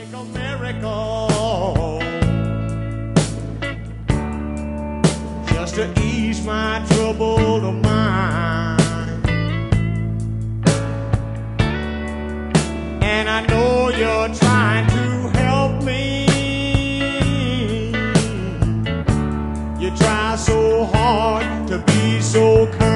like a miracle, just to ease my troubled mind. And I know you're trying to help me. You try so hard to be so kind.